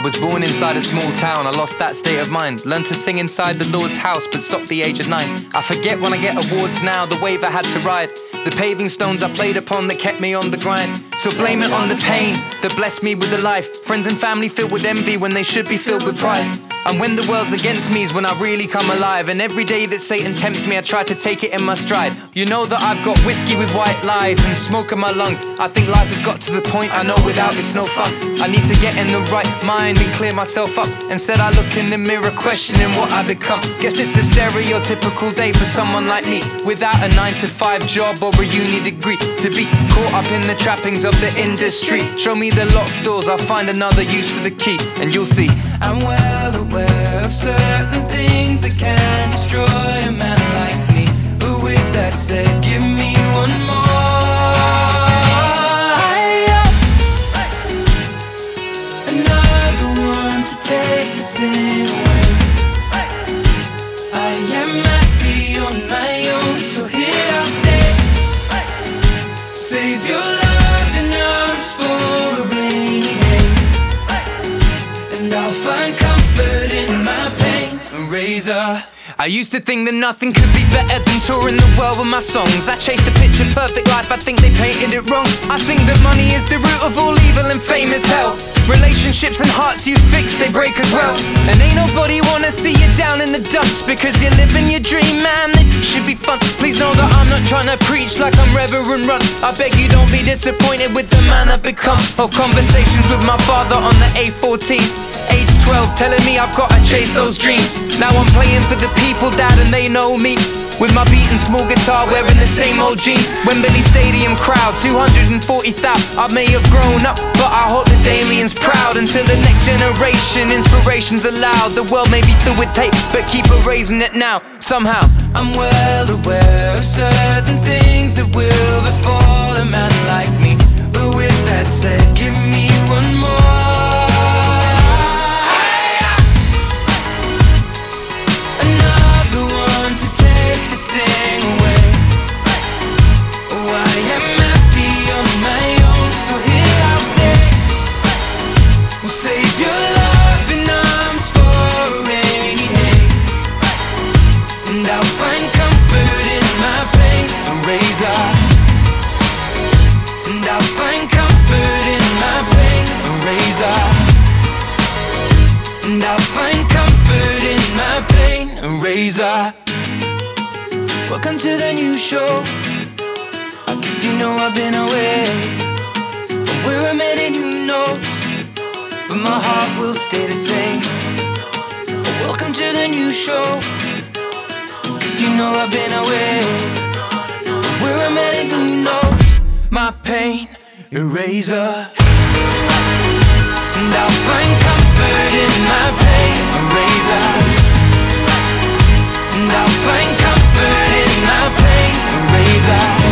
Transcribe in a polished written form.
was born inside a small town, I lost that state of mind. Learned to sing inside the Lord's house, but stopped the age of 9. I forget when I get awards now, the wave I had to ride, the paving stones I played upon that kept me on the grind. So blame it on the pain that blessed me with a life. Friends and family filled with envy when they should be filled with pride. And when the world's against me is when I really come alive. And every day that Satan tempts me, I try to take it in my stride. You know that I've got whiskey with white lies and smoke in my lungs. I think life has got to the point I know without it's no fun. I need to get in the right mind and clear myself up. Instead I look in the mirror questioning what I become. Guess it's a stereotypical day for someone like me, without a 9-to-5 job or a uni degree, to be caught up in the trappings of the industry. Show me the locked doors, I'll find another use for the key, and you'll see. I'm well aware of certain things that can destroy a man like me, but with that said, give me one more. Another one to take the sting away. I am happy on my own, so here I'll stay. Save your love and arms for a rainy day, and I'll find comfort in my pain. A razor. I used to think that nothing could be better than touring the world with my songs. I chased a picture perfect life, I think they painted it wrong. I think that money is the root of all evil and fame is hell. Relationships and hearts you fix, they break as well. And ain't nobody wanna see you down in the dumps, because you're living your dream, man, it should be fun. Please know that I'm not trying to preach like I'm Reverend Run. I beg you don't be disappointed with the man I've become. Or conversations with my father on the A14, age 12, telling me I've gotta chase those dreams. Now I'm playing for the people, dad, and they know me, with my beating small guitar, wearing the same old jeans. Wembley Stadium crowds, 240,000. I may have grown up, but I hope that Damien's proud. Until the next generation, inspiration's allowed. The world may be filled with hate, but keep erasing it now, somehow. I'm well aware of certain things that will befall a man like me, but with that said, give me one more. To take the sting away. Oh, I am happy on my own, so here I'll stay. We'll save your love in arms for a rainy day, and I'll find comfort in my pain. A razor. And I'll find comfort in my pain. A razor. And I'll find comfort in my pain. A razor. Welcome to the new show. I guess you know I've been away from where I met and who knows, but my heart will stay the same. Welcome to the new show. Cause you know I've been away from where I met and who knows. My pain eraser. And I'll find comfort in my pain eraser. And I'll find comfort in my pain eraser.